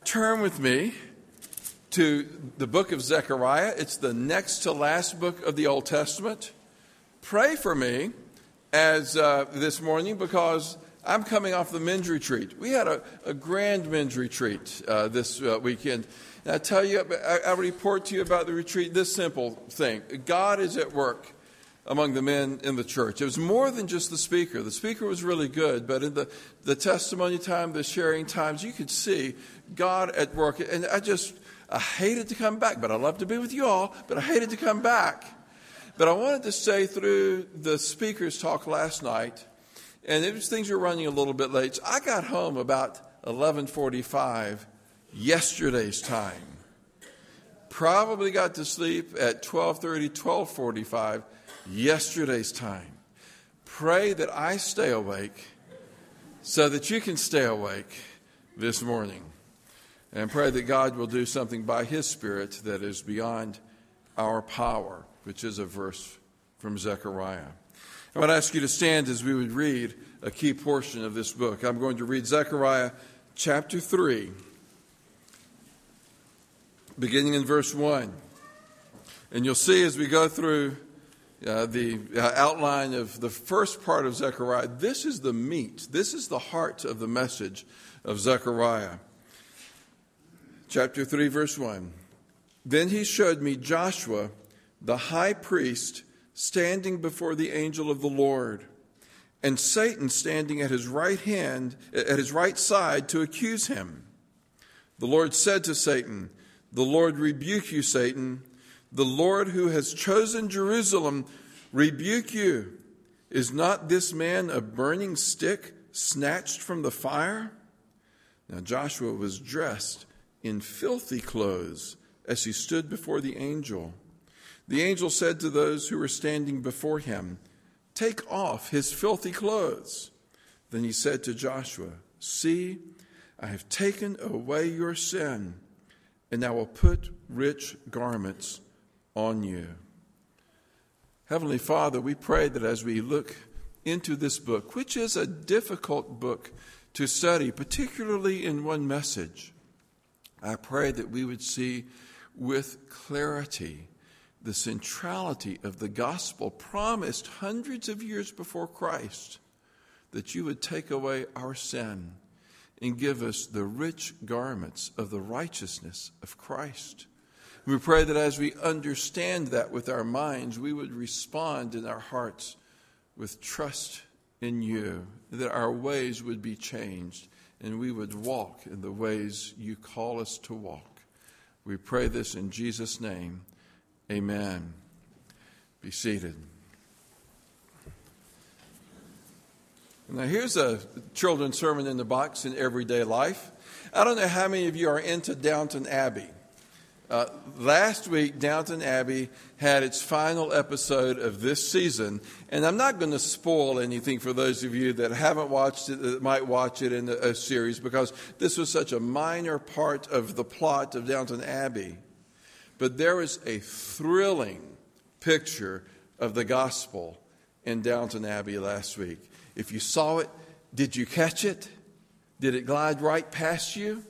turn with me to the book of Zechariah. It's the next to last book of the Old Testament. Pray for me as this morning, because I'm coming off the men's retreat. We had a grand men's retreat this weekend. And I tell you, I report to you about the retreat this simple thing. God is at work among the men in the church. It was more than just the speaker. The speaker was really good, but in the testimony time, the sharing times, you could see God at work. And I hated to come back, but I love to be with you all, but I hated to come back. But I wanted to say through the speaker's talk last night, and things were running a little bit late, so I got home about 11:45 yesterday's time. Probably got to sleep at 12:30, 12:45 yesterday's time. Pray that I stay awake so that you can stay awake this morning. And pray that God will do something by His Spirit that is beyond our power, which is a verse from Zechariah. I would ask you to stand as we would read a key portion of this book. I'm going to read Zechariah chapter 3, beginning in verse 1. And you'll see as we go through the outline of the first part of Zechariah, this is the meat, this is the heart of the message of Zechariah. Chapter 3, verse 1. Then he showed me Joshua, the high priest, standing before the angel of the Lord, and Satan standing at his right side to accuse him. The Lord said to Satan, "The Lord rebuke you, Satan. The Lord who has chosen Jerusalem rebuke you. Is not this man a burning stick snatched from the fire?" Now Joshua was dressed in filthy clothes as he stood before the angel. The angel said to those who were standing before him, "Take off his filthy clothes." Then he said to Joshua, "See, I have taken away your sin, and I will put rich garments on you." Heavenly Father, we pray that as we look into this book, which is a difficult book to study, particularly in one message, I pray that we would see with clarity the centrality of the gospel promised hundreds of years before Christ, that you would take away our sin and give us the rich garments of the righteousness of Christ. We pray that as we understand that with our minds, we would respond in our hearts with trust in you, that our ways would be changed and we would walk in the ways you call us to walk. We pray this in Jesus' name. Amen. Be seated. Now here's a children's sermon in the box in everyday life. I don't know how many of you are into Downton Abbey. Last week, Downton Abbey had its final episode of this season, and I'm not going to spoil anything for those of you that haven't watched it, that might watch it in a series, because this was such a minor part of the plot of Downton Abbey. But there is a thrilling picture of the gospel in Downton Abbey last week. If you saw it, did you catch it? Did it glide right past you?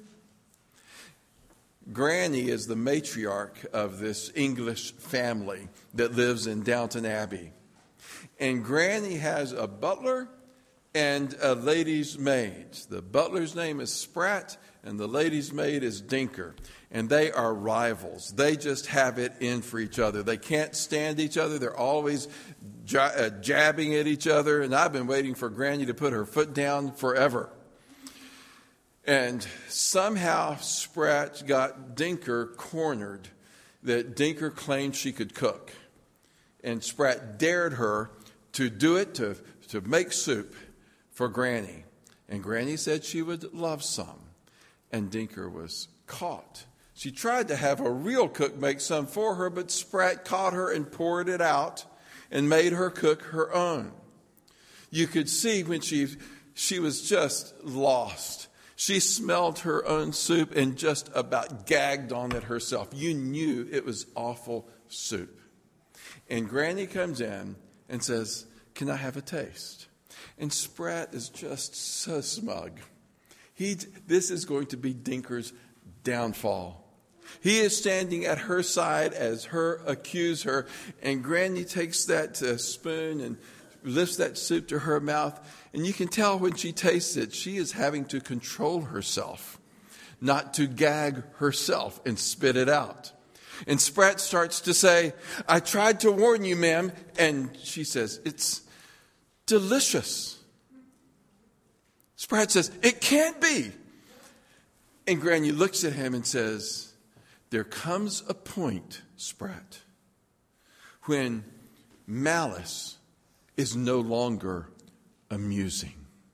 Granny is the matriarch of this English family that lives in Downton Abbey. And Granny has a butler and a lady's maid. The butler's name is Spratt, and the lady's maid is Dinker. And they are rivals. They just have it in for each other. They can't stand each other. They're always jabbing at each other. And I've been waiting for Granny to put her foot down forever. And somehow Spratt got Dinker cornered, that Dinker claimed she could cook. And Spratt dared her to do it, to make soup for Granny. And Granny said she would love some. And Dinker was caught. She tried to have a real cook make some for her, but Spratt caught her and poured it out and made her cook her own. You could see when she was just lost. She smelled her own soup and just about gagged on it herself. You knew it was awful soup. And Granny comes in and says, "Can I have a taste?" And Spratt is just so smug. This is going to be Dinker's downfall. He is standing at her side as her accuser, and Granny takes that spoon and lifts that soup to her mouth, and you can tell when she tastes it, she is having to control herself, not to gag herself and spit it out. And Spratt starts to say, I tried to warn you, ma'am, and she says, it's delicious. Spratt says, it can't be. And Granny looks at him and says, there comes a point, Spratt, when malice is no longer amusing.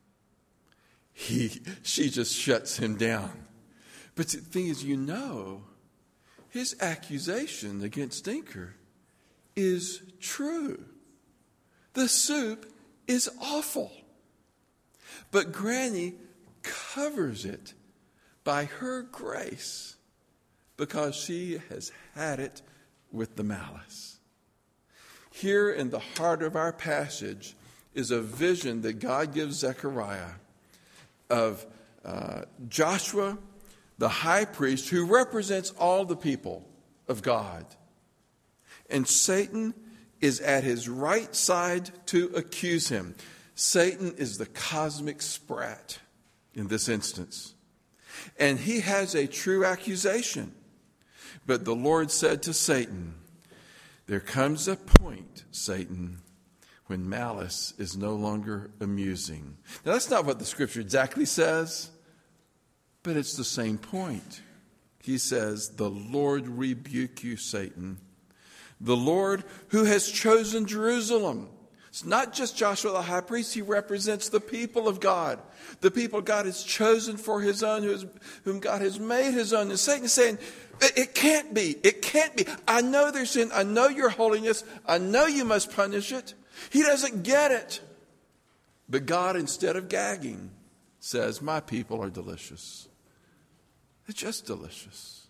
She just shuts him down. But the thing is, his accusation against Dinker is true. The soup is awful. But Granny covers it by her grace because she has had it with the malice. Here in the heart of our passage is a vision that God gives Zechariah of Joshua, the high priest, who represents all the people of God. And Satan is at his right side to accuse him. Satan is the cosmic Spratt in this instance. And he has a true accusation. But the Lord said to Satan, there comes a point, Satan, when malice is no longer amusing. Now, that's not what the scripture exactly says, but it's the same point. He says, the Lord rebuke you, Satan. The Lord who has chosen Jerusalem. It's not just Joshua the high priest. He represents the people of God. The people God has chosen for his own, whom God has made his own. And Satan is saying, it can't be. It can't be. I know their sin. I know your holiness. I know you must punish it. He doesn't get it. But God, instead of gagging, says, my people are delicious. They're just delicious.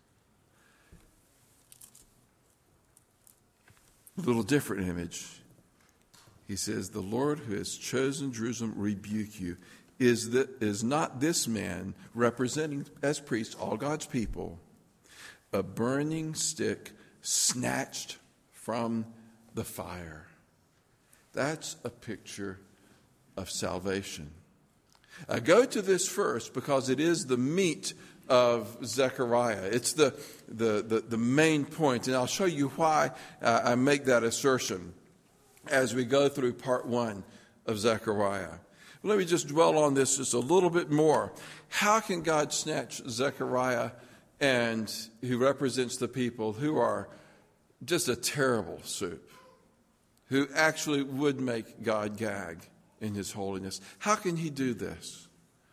A little different image. He says, the Lord who has chosen Jerusalem rebuke you. Is not this man, representing as priest all God's people, a burning stick snatched from the fire? That's a picture of salvation. I go to this first because it is the meat of Zechariah. It's the main point, and I'll show you why I make that assertion as we go through part 1 of Zechariah. Let me just dwell on this just a little bit more. How can God snatch Zechariah, and who represents the people who are just a terrible soup, who actually would make God gag in his holiness? How can he do this?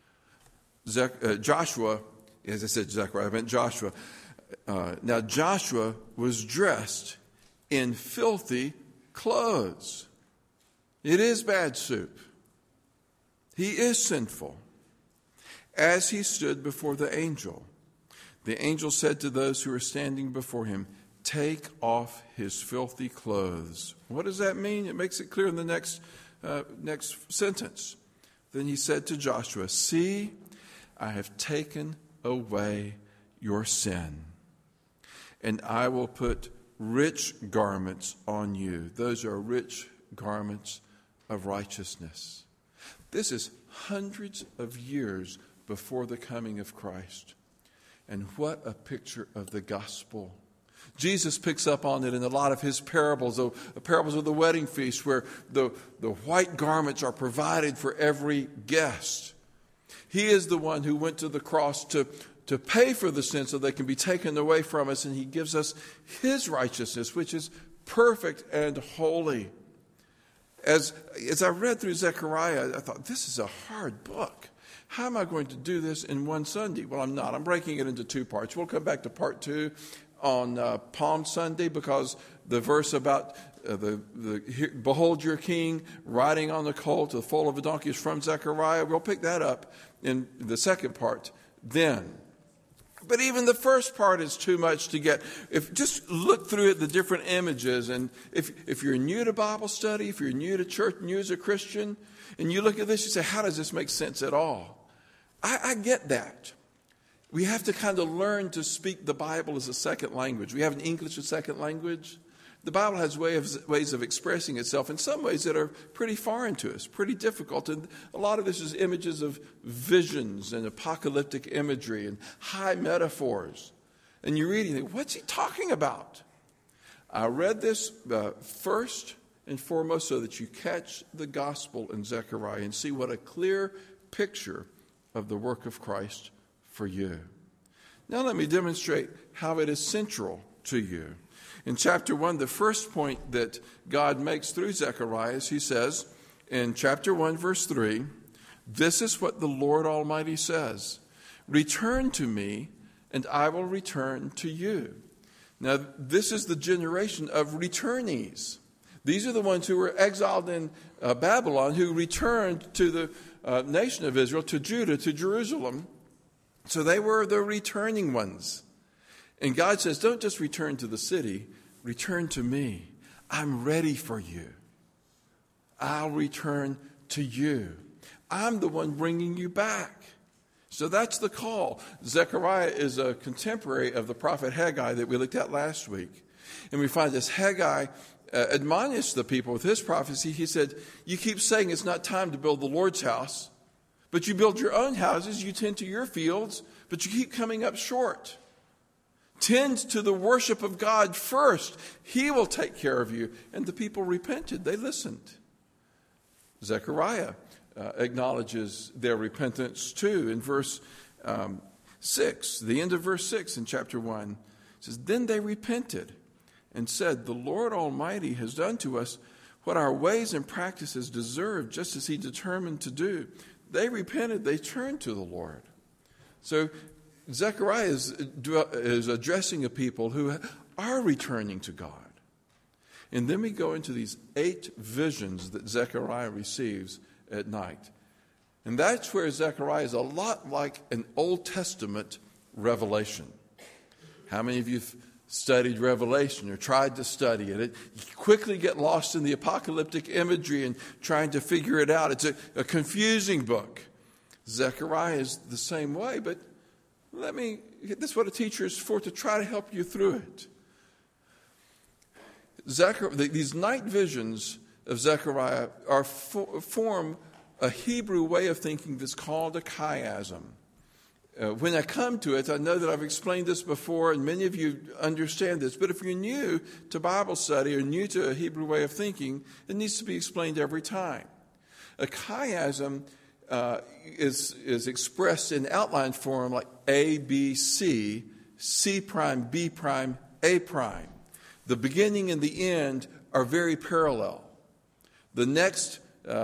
Joshua, as I said Zechariah, I meant Joshua. Now Joshua was dressed in filthy clothes. It is bad soup. He is sinful. As he stood before the angel said to those who were standing before him, take off his filthy clothes. What does that mean? It makes it clear in the next sentence. Then he said to Joshua, see, I have taken away your sin, and I will put rich garments on you. Those are rich garments of righteousness. This is hundreds of years before the coming of Christ. And what a picture of the gospel. Jesus picks up on it in a lot of his parables, the parables of the wedding feast, where the white garments are provided for every guest. He is the one who went to the cross to pay for the sin so they can be taken away from us, and he gives us his righteousness, which is perfect and holy. As I read through Zechariah, I thought, this is a hard book. How am I going to do this in one Sunday? Well, I'm not. I'm breaking it into 2 parts. We'll come back to part 2 on Palm Sunday, because the verse about behold your king riding on the colt, the foal of a donkey, is from Zechariah. We'll pick that up in the second part then. But even the first part is too much to get. If just look through it, the different images, and if you're new to Bible study, if you're new to church, new as a Christian, and you look at this, you say, how does this make sense at all? I get that. We have to kind of learn to speak the Bible as a second language. We have an English as a second language. The Bible has ways of expressing itself in some ways that are pretty foreign to us, pretty difficult. And a lot of this is images of visions and apocalyptic imagery and high metaphors. And you read and you think, what's he talking about? I read this first and foremost so that you catch the gospel in Zechariah and see what a clear picture of the work of Christ for you. Now let me demonstrate how it is central to you. In chapter 1, the first point that God makes through Zechariah is he says in chapter 1, verse 3, "This is what the Lord Almighty says, return to me, and I will return to you." Now, this is the generation of returnees. These are the ones who were exiled in Babylon, who returned to the nation of Israel, to Judah, to Jerusalem. So they were the returning ones. And God says, don't just return to the city, return to me. I'm ready for you. I'll return to you. I'm the one bringing you back. So that's the call. Zechariah is a contemporary of the prophet Haggai that we looked at last week. And we find this Haggai admonished the people with his prophecy. He said, you keep saying it's not time to build the Lord's house, but you build your own houses, you tend to your fields, but you keep coming up short. Tend to the worship of God first. He will take care of you. And the people repented. They listened. Zechariah acknowledges their repentance too. In verse 6, the end of verse 6 in chapter 1, it says, "Then they repented and said, 'The Lord Almighty has done to us what our ways and practices deserved, just as he determined to do.'" They repented. They turned to the Lord. So Zechariah is addressing a people who are returning to God. And then we go into these 8 visions that Zechariah receives at night. And that's where Zechariah is a lot like an Old Testament revelation. How many of you have studied Revelation or tried to study it? You quickly get lost in the apocalyptic imagery and trying to figure it out. It's a confusing book. Zechariah is the same way, but this is what a teacher is for, to try to help you through it. These night visions of Zechariah form a Hebrew way of thinking that's called a chiasm. When I come to it, I know that I've explained this before, and many of you understand this, but if you're new to Bible study or new to a Hebrew way of thinking, it needs to be explained every time. A chiasm is expressed in outline form like A, B, C, C prime, B prime, A prime. The beginning and the end are very parallel. The next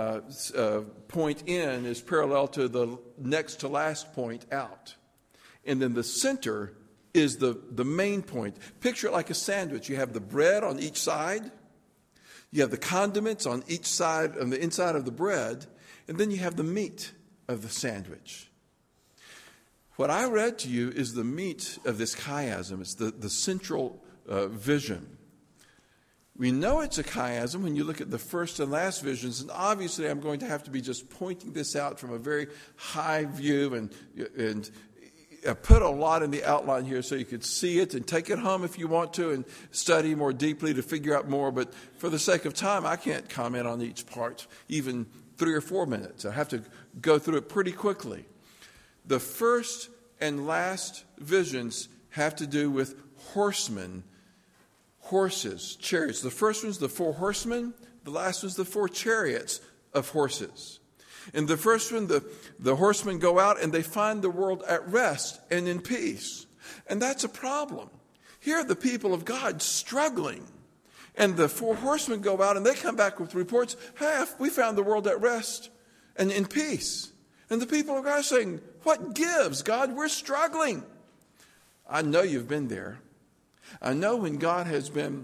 point in is parallel to the next to last point out. And then the center is the main point. Picture it like a sandwich. You have the bread on each side. You have the condiments on each side, on the inside of the bread. And then you have the meat of the sandwich. What I read to you is the meat of this chiasm. It's the central vision. We know it's a chiasm when you look at the first and last visions, and obviously I'm going to have to be just pointing this out from a very high view and I put a lot in the outline here so you could see it and take it home if you want to and study more deeply to figure out more. But for the sake of time, I can't comment on each part, even 3 or 4 minutes. I have to go through it pretty quickly. The first and last visions have to do with horsemen, horses, chariots. The first one's the 4 horsemen. The last one's the 4 chariots of horses. In the first one, the horsemen go out and they find the world at rest and in peace. And that's a problem. Here are the people of God struggling. And the 4 horsemen go out and they come back with reports, hey, we found the world at rest and in peace. And the people of God are saying, what gives, God? We're struggling. I know you've been there. I know when God has been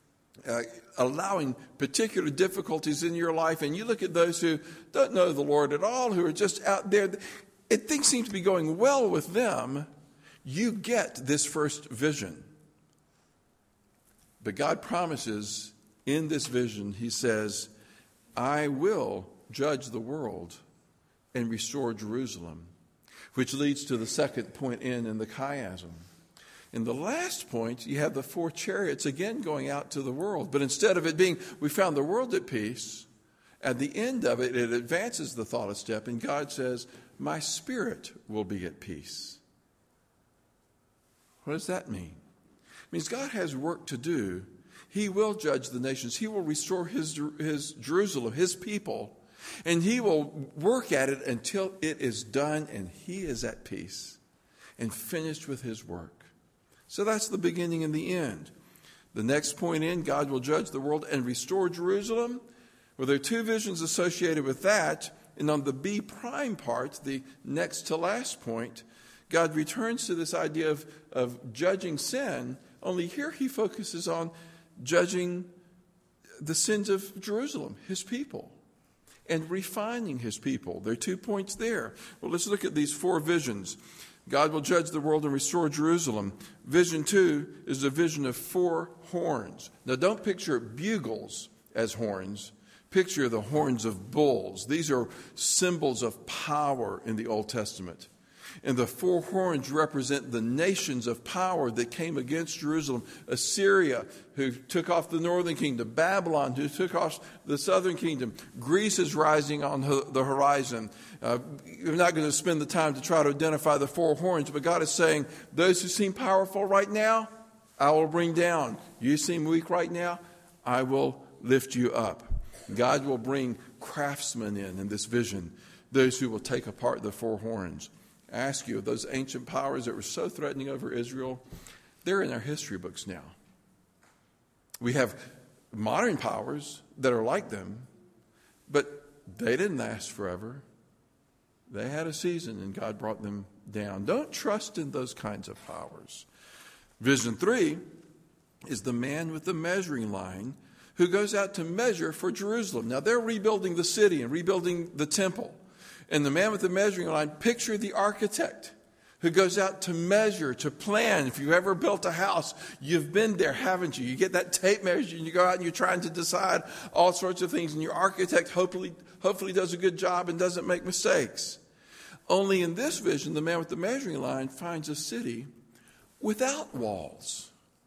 allowing particular difficulties in your life, and you look at those who don't know the Lord at all, who are just out there, things seem to be going well with them, you get this first vision. But God promises in this vision, he says, I will judge the world and restore Jerusalem. which leads to the second point in the chiasm. In the last point, you have the 4 chariots again going out to the world. But instead of it being, we found the world at peace, at the end of it, it advances the thought a step, and God says, my spirit will be at peace. What does that mean? It means God has work to do. He will judge the nations. He will restore his Jerusalem, his people, and he will work at it until it is done and he is at peace and finished with his work. So that's the beginning and the end. The next point in, God will judge the world and restore Jerusalem. Well, there are 2 visions associated with that. And on the B prime part, the next to last point, God returns to this idea of judging sin, only here he focuses on judging the sins of Jerusalem, his people, and refining his people. There are 2 points there. Well, let's look at these 4 visions. God will judge the world and restore Jerusalem. Vision 2 is a vision of 4 horns. Now, don't picture bugles as horns. Picture the horns of bulls. These are symbols of power in the Old Testament. And the 4 horns represent the nations of power that came against Jerusalem. Assyria, who took off the northern kingdom. Babylon, who took off the southern kingdom. Greece is rising on the horizon. We're not going to spend the time to try to identify the 4 horns, but God is saying, those who seem powerful right now, I will bring down. You seem weak right now, I will lift you up. God will bring craftsmen in this vision, those who will take apart the 4 horns. I ask you, those ancient powers that were so threatening over Israel, they're in our history books now. We have modern powers that are like them, but they didn't last forever. They had a season and God brought them down. Don't trust in those kinds of powers. Vision 3 is the man with the measuring line who goes out to measure for Jerusalem. Now, they're rebuilding the city and rebuilding the temple. And the man with the measuring line, picture the architect who goes out to measure, to plan. If you've ever built a house, you've been there, haven't you? You get that tape measure and you go out and you're trying to decide all sorts of things. And your architect hopefully does a good job and doesn't make mistakes. Only in this vision, the man with the measuring line finds a city without walls.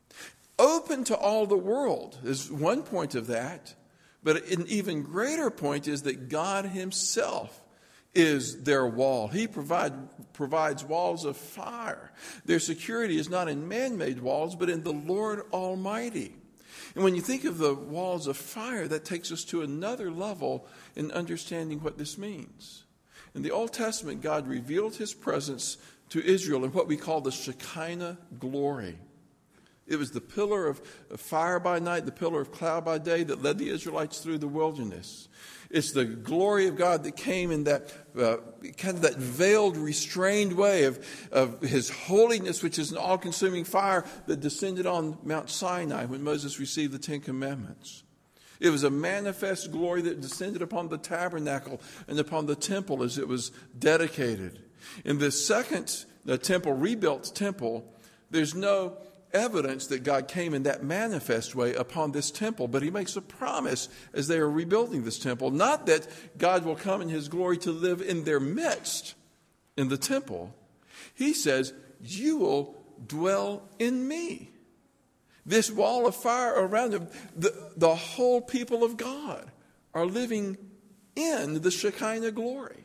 Open to all the world is one point of that. But an even greater point is that God himself is their wall. He provides walls of fire. Their security is not in man-made walls, but in the Lord Almighty. And when you think of the walls of fire, that takes us to another level in understanding what this means. In the Old Testament, God revealed his presence to Israel in what we call the Shekinah glory. It was the pillar of fire by night, the pillar of cloud by day that led the Israelites through the wilderness. It's the glory of God that came in that kind of that veiled, restrained way of his holiness, which is an all-consuming fire that descended on Mount Sinai when Moses received the 10 Commandments. It was a manifest glory that descended upon the tabernacle and upon the temple as it was dedicated. In the second temple, rebuilt temple, there's no evidence that God came in that manifest way upon this temple, but he makes a promise as they are rebuilding this temple, not that God will come in his glory to live in their midst in the temple. He says, you will dwell in me. This wall of fire around them, the whole people of God are living in the Shekinah glory.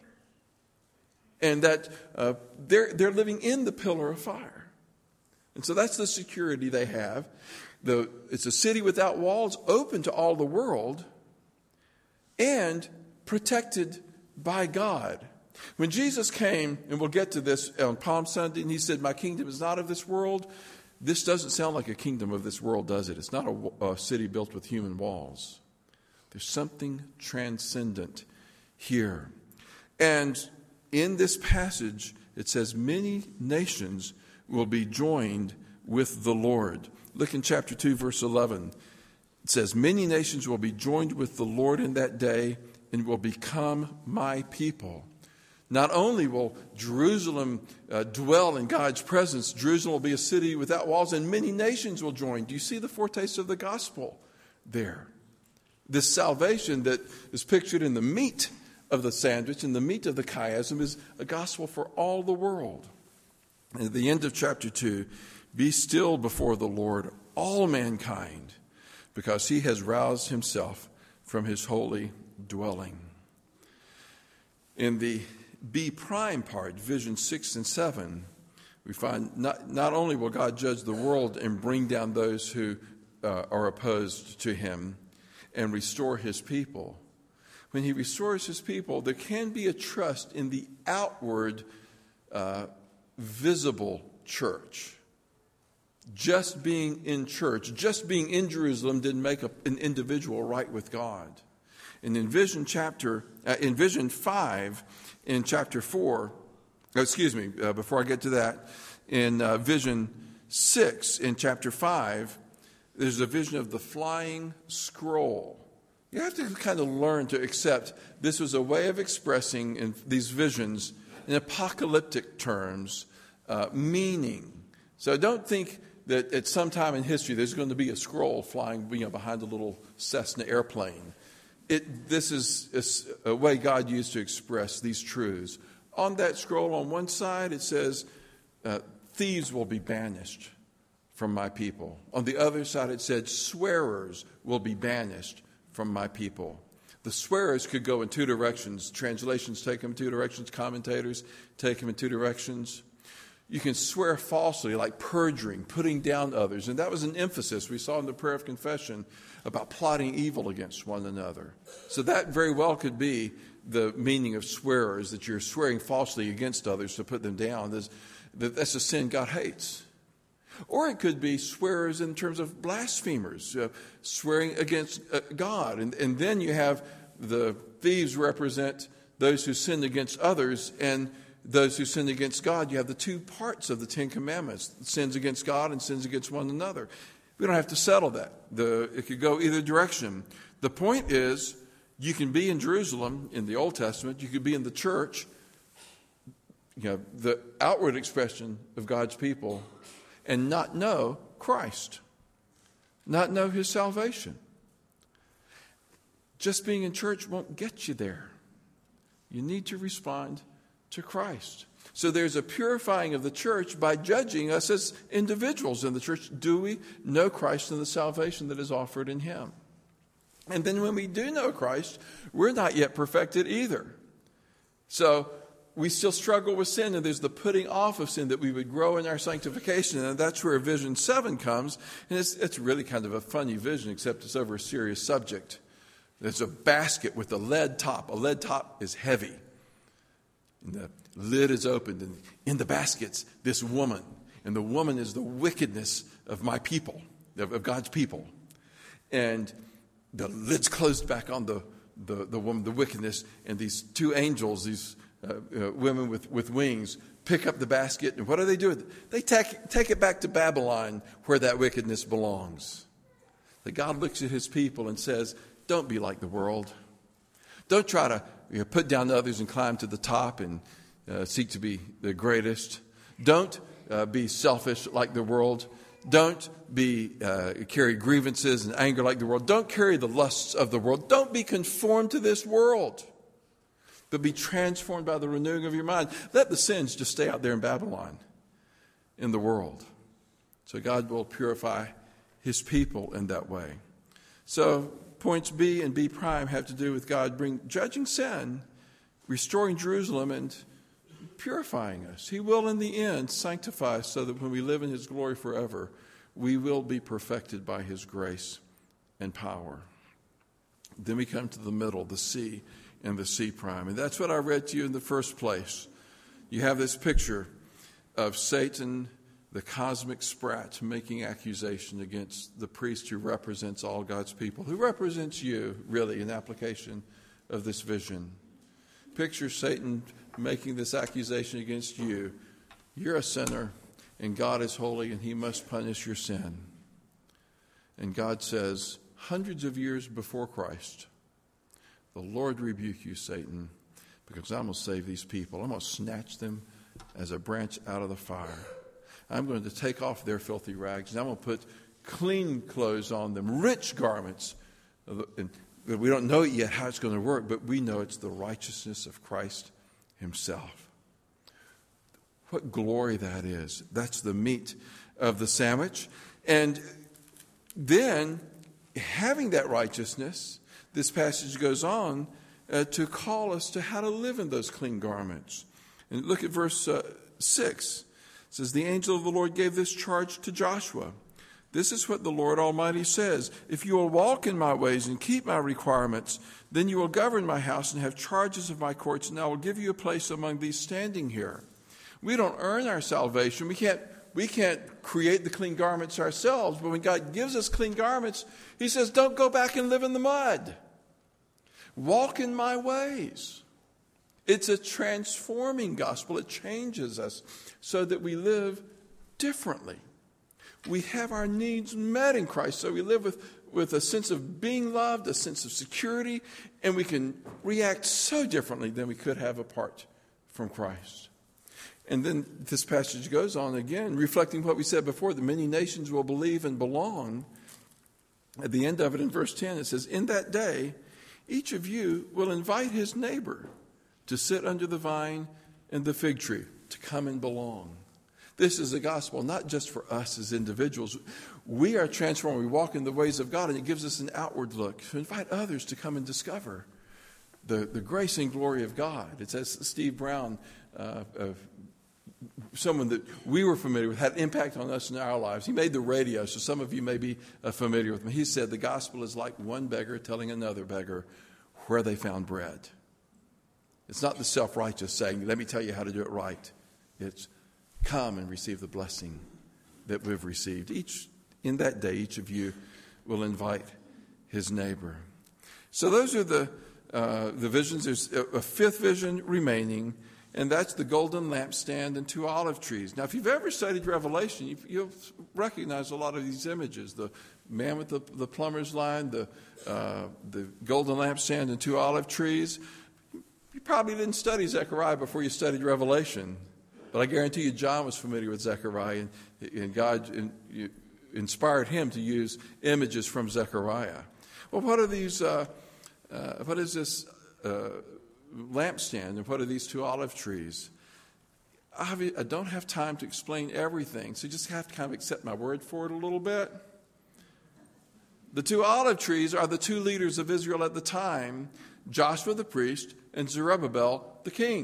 And that they're living in the pillar of fire. And so that's the security they have. It's a city without walls, open to all the world, and protected by God. When Jesus came, and we'll get to this on Palm Sunday, and he said, my kingdom is not of this world. This doesn't sound like a kingdom of this world, does it? It's not a city built with human walls. There's something transcendent here. And in this passage, it says many nations will be joined with the Lord. Look in chapter 2, verse 11. It says, many nations will be joined with the Lord in that day and will become my people. Not only will Jerusalem dwell in God's presence, Jerusalem will be a city without walls, and many nations will join. Do you see the foretaste of the gospel there? This salvation that is pictured in the meat of the sandwich and the meat of the chiasm is a gospel for all the world. And at the end of chapter 2, be still before the Lord, all mankind, because he has roused himself from his holy dwelling. In the B prime part, vision 6 and 7, we find not only will God judge the world and bring down those who are opposed to him and restore his people. When he restores his people, there can be a trust in the outward, visible church. Just being in church, just being in Jerusalem didn't make an individual right with God. And in vision 5, in chapter 4, before I get to that, in vision 6, in chapter 5, there's a vision of the flying scroll. You have to kind of learn to accept this was a way of expressing in these visions in apocalyptic terms meaning. So don't think that at some time in history there's going to be a scroll flying behind a little Cessna airplane. This is a way God used to express these truths. On that scroll on one side it says, thieves will be banished from my people. On the other side it said, swearers will be banished from my people. The swearers could go in two directions. Translations take them in two directions. Commentators take them in two directions. You can swear falsely, like perjuring, putting down others. And that was an emphasis we saw in the prayer of confession about plotting evil against one another. So that very well could be the meaning of swearers, that you're swearing falsely against others to put them down. That's a sin God hates. Or it could be swearers in terms of blasphemers, swearing against God. And then you have the thieves represent those who sin against others, and those who sin against God. You have the two parts of the Ten Commandments, sins against God and sins against one another. We don't have to settle that. It could go either direction. The point is, you can be in Jerusalem in the Old Testament, you could be in the church, the outward expression of God's people, and not know Christ, not know his salvation. Just being in church won't get you there. You need to respond to Christ. So there's a purifying of the church by judging us as individuals in the church. Do we know Christ and the salvation that is offered in him? And then when we do know Christ, we're not yet perfected either. So we still struggle with sin, and there's the putting off of sin, that we would grow in our sanctification. And that's where vision 7 comes. And it's really kind of a funny vision, except it's over a serious subject. There's a basket with a lead top. A lead top is heavy. And the lid is opened, and in the basket's this woman. And the woman is the wickedness of my people, of God's people. And the lid's closed back on the woman, the wickedness, and these two angels, these women with wings, pick up the basket. And what do? They take it back to Babylon, where that wickedness belongs. That God looks at his people and says, don't be like the world. Don't try to put down others and climb to the top and seek to be the greatest. Don't be selfish like the world. Don't carry grievances and anger like the world. Don't carry the lusts of the world. Don't be conformed to this world, but be transformed by the renewing of your mind. Let the sins just stay out there in Babylon, in the world. So God will purify his people in that way. So points B and B prime have to do with God judging sin, restoring Jerusalem, and purifying us. He will, in the end, sanctify us so that when we live in his glory forever, we will be perfected by his grace and power. Then we come to the middle, the C and the C prime. And that's what I read to you in the first place. You have this picture of Satan, the cosmic sprat, making accusation against the priest who represents all God's people, who represents you, really, in application of this vision. Picture Satan making this accusation against you. You're a sinner, and God is holy, and he must punish your sin. And God says, hundreds of years before Christ, the Lord rebuke you, Satan, because I'm going to save these people. I'm going to snatch them as a branch out of the fire. I'm going to take off their filthy rags, and I'm going to put clean clothes on them, rich garments. And We don't know yet how it's going to work, but we know it's the righteousness of Christ himself. What glory that is. That's the meat of the sandwich. And then, having that righteousness, this passage goes on to call us to how to live in those clean garments. And look at verse 6. It says, the angel of the Lord gave this charge to Joshua. This is what the Lord Almighty says. If you will walk in my ways and keep my requirements, then you will govern my house and have charges of my courts, and I will give you a place among these standing here. We don't earn our salvation. We can't create the clean garments ourselves. But when God gives us clean garments, he says, don't go back and live in the mud. Walk in my ways. It's a transforming gospel. It changes us so that we live differently. We have our needs met in Christ, so we live with a sense of being loved, a sense of security, and we can react so differently than we could have apart from Christ. And then this passage goes on again, reflecting what we said before, that many nations will believe and belong. At the end of it, in verse 10, it says, in that day, each of you will invite his neighbor to sit under the vine and the fig tree, to come and belong. This is the gospel, not just for us as individuals. We are transformed. We walk in the ways of God, and it gives us an outward look to invite others to come and discover the grace and glory of God. It says Steve Brown, someone that we were familiar with, had an impact on us in our lives. He made the radio, so some of you may be familiar with him. He said the gospel is like one beggar telling another beggar where they found bread. It's not the self-righteous saying, let me tell you how to do it right. It's come and receive the blessing that we've received. In that day, each of you will invite his neighbor. So those are the visions. There's a fifth vision remaining, and that's the golden lampstand and 2 olive trees. Now, if you've ever studied Revelation, you'll recognize a lot of these images. The man with the plumber's line, the golden lampstand and 2 olive trees. You probably didn't study Zechariah before you studied Revelation. But I guarantee you John was familiar with Zechariah, and God inspired him to use images from Zechariah. Well, what are these? What is this lampstand, and what are these 2 olive trees? I don't have time to explain everything, so you just have to kind of accept my word for it a little bit. The 2 olive trees are the 2 leaders of Israel at the time, Joshua the priest and Zerubbabel the king.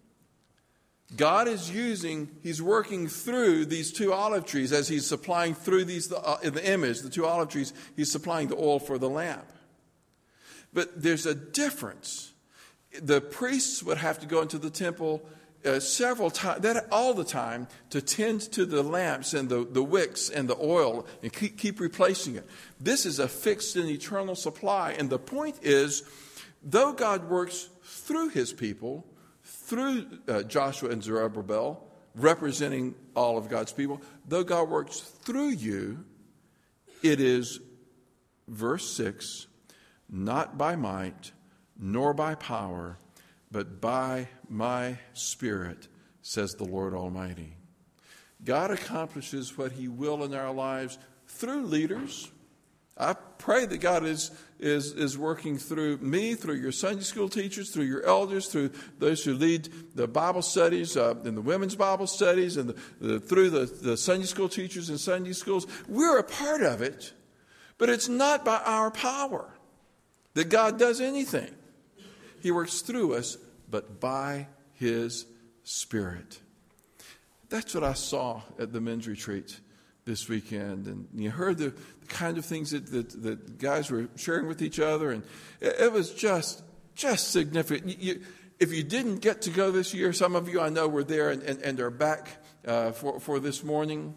God is he's working through these 2 olive trees as he's supplying through these, in the image, the 2 olive trees, he's supplying the oil for the lamp. But there's a difference. The priests would have to go into the temple several times, all the time, to tend to the lamps and the wicks and the oil and keep replacing it. This is a fixed and eternal supply. And the point is, though God works through his people, through Joshua and Zerubbabel, representing all of God's people, though God works through you, it is, verse 6, not by might, nor by power, but by my Spirit, says the Lord Almighty. God accomplishes what he will in our lives through leaders. I pray that God is working through me, through your Sunday school teachers, through your elders, through those who lead the Bible studies, and the women's Bible studies, and through the Sunday school teachers in Sunday schools. We're a part of it, but it's not by our power that God does anything. He works through us, but by his Spirit. That's what I saw at the men's retreat this weekend, and you heard the kind of things that guys were sharing with each other, and it was just significant. If you didn't get to go this year, some of you I know were there and are back for this morning.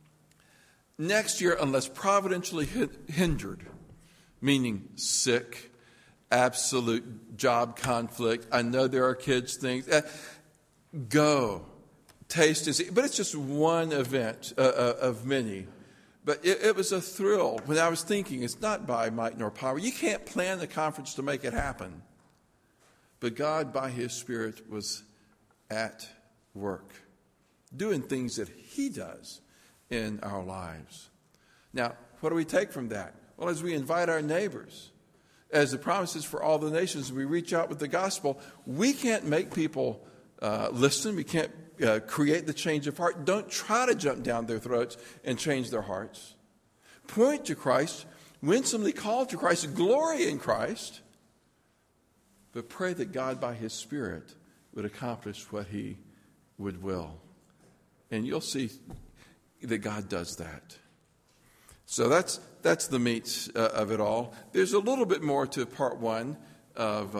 Next year, unless providentially hindered, meaning sick, absolute job conflict, I know there are kids things, go. Taste and see. But it's just one event of many. But it was a thrill. When I was thinking, it's not by might nor power. You can't plan the conference to make it happen. But God, by his Spirit, was at work, doing things that he does in our lives. Now, what do we take from that? Well, as we invite our neighbors, as the promises for all the nations. We reach out with the gospel. We can't make people listen. We can't create the change of heart. Don't try to jump down their throats and change their hearts. Point to Christ, winsomely call to Christ, glory in Christ, but pray that God by his Spirit would accomplish what he would will. And you'll see that God does that. So that's the meat of it all. There's a little bit more to part one of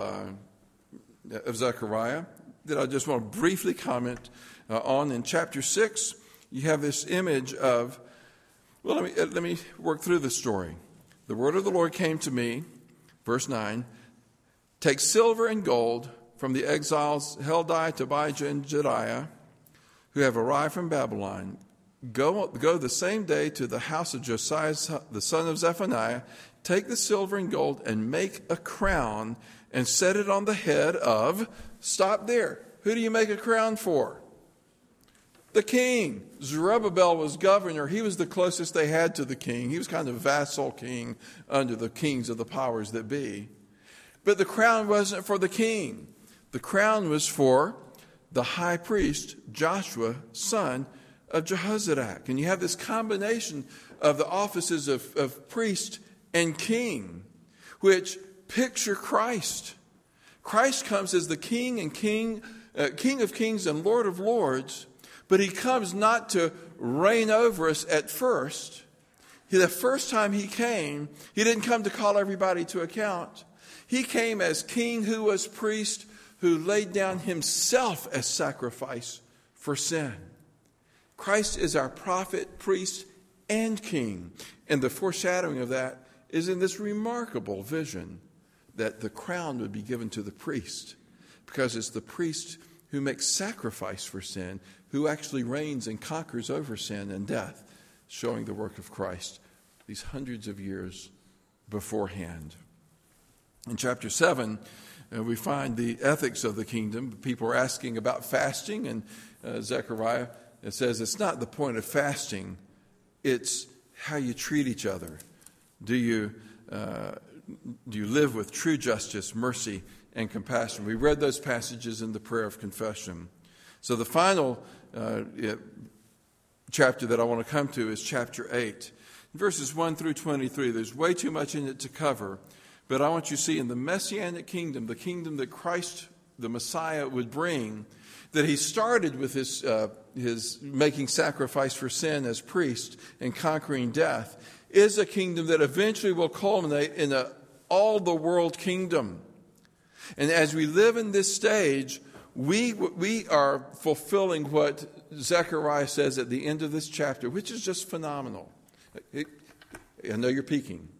Zechariah that I just want to briefly comment on. In chapter 6, you have this image of, well, let me work through the story. The word of the Lord came to me, verse 9, take silver and gold from the exiles Heldai, Tobijah, and Jediah, who have arrived from Babylon. Go the same day to the house of Josiah, the son of Zephaniah. Take the silver and gold and make a crown and set it on the head of, stop there. Who do you make a crown for? The king. Zerubbabel was governor. He was the closest they had to the king. He was kind of vassal king under the kings of the powers that be. But the crown wasn't for the king. The crown was for the high priest, Joshua, son of Jehozadak. And you have this combination of the offices of priest and king, which picture Christ. Christ comes as the king of kings and Lord of lords, but he comes not to reign over us at first. The first time he came, he didn't come to call everybody to account. He came as king who was priest, who laid down himself as sacrifice for sin. Christ is our prophet, priest, and king. And the foreshadowing of that is in this remarkable vision that the crown would be given to the priest, because it's the priest who makes sacrifice for sin, who actually reigns and conquers over sin and death, showing the work of Christ these hundreds of years beforehand. In chapter 7, we find the ethics of the kingdom. People are asking about fasting, and Zechariah says it's not the point of fasting, it's how you treat each other. Do you live with true justice, mercy, and compassion? We read those passages in the prayer of confession. So the final chapter that I want to come to is chapter 8. Verses 1 through 23. There's way too much in it to cover. But I want you to see in the Messianic kingdom, the kingdom that Christ, the Messiah, would bring, that he started with his making sacrifice for sin as priest and conquering death, is a kingdom that eventually will culminate in an all-the-world kingdom. And as we live in this stage, we are fulfilling what Zechariah says at the end of this chapter, which is just phenomenal. I know you're peeking.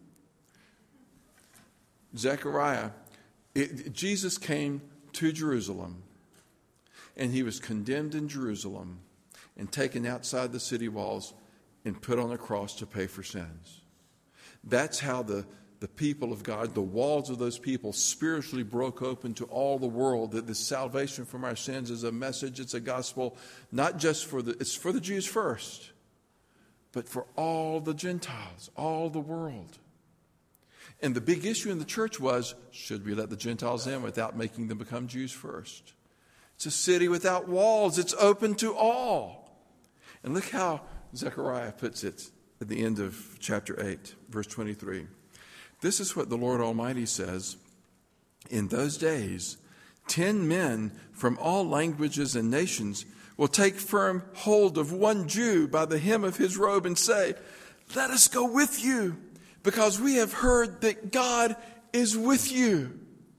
Zechariah, Jesus came to Jerusalem, and he was condemned in Jerusalem and taken outside the city walls and put on a cross to pay for sins. That's how the people of God, the walls of those people, spiritually broke open to all the world, that this salvation from our sins is a message, it's a gospel, not just it's for the Jews first, but for all the Gentiles, all the world. And the big issue in the church was, should we let the Gentiles in without making them become Jews first? It's a city without walls. It's open to all. And look how Zechariah puts it at the end of chapter 8, verse 23. This is what the Lord Almighty says. In those days, 10 men from all languages and nations will take firm hold of one Jew by the hem of his robe and say, let us go with you, because we have heard that God is with you.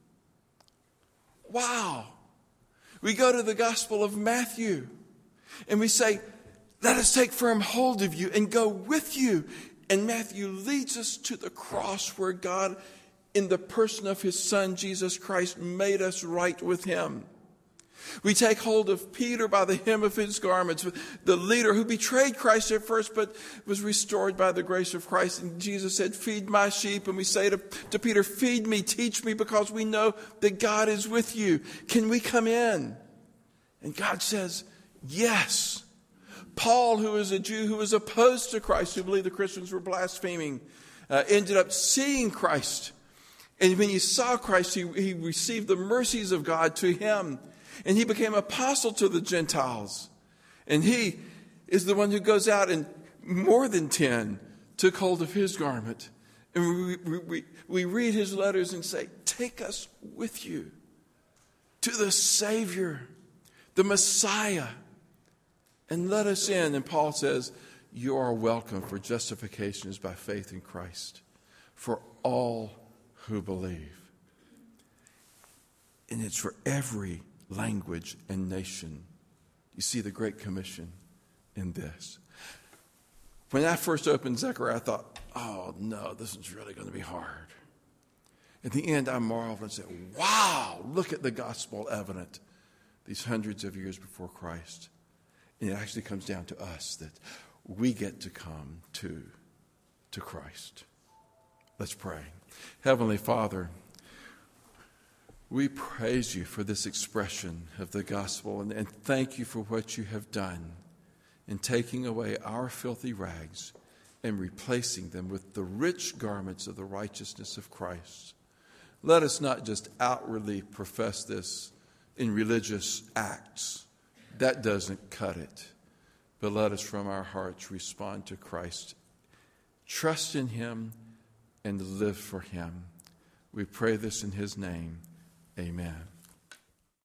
Wow. We go to the Gospel of Matthew and we say, let us take firm hold of you and go with you. And Matthew leads us to the cross where God, in the person of his Son, Jesus Christ, made us right with him. We take hold of Peter by the hem of his garments, the leader who betrayed Christ at first but was restored by the grace of Christ. And Jesus said, feed my sheep. And we say to Peter, feed me, teach me, because we know that God is with you. Can we come in? And God says, yes. Paul, who is a Jew who was opposed to Christ, who believed the Christians were blaspheming, ended up seeing Christ And when he saw Christ, he received the mercies of God to him. And he became apostle to the Gentiles. And he is the one who goes out, and more than 10 took hold of his garment. And we read his letters and say, take us with you to the Savior, the Messiah, and let us in. And Paul says, you are welcome, for justification is by faith in Christ for all who believe. And it's for every language and nation. You see the Great Commission in this. When I first opened Zechariah, I thought, oh no, this is really going to be hard. At the end, I marveled and said, wow, look at the gospel evident these hundreds of years before Christ. And it actually comes down to us that we get to come to Christ. Let's pray. Heavenly Father, we praise you for this expression of the gospel, and thank you for what you have done in taking away our filthy rags and replacing them with the rich garments of the righteousness of Christ. Let us not just outwardly profess this in religious acts. That doesn't cut it. But let us from our hearts respond to Christ, trust in him, and live for him. We pray this in his name. Amen.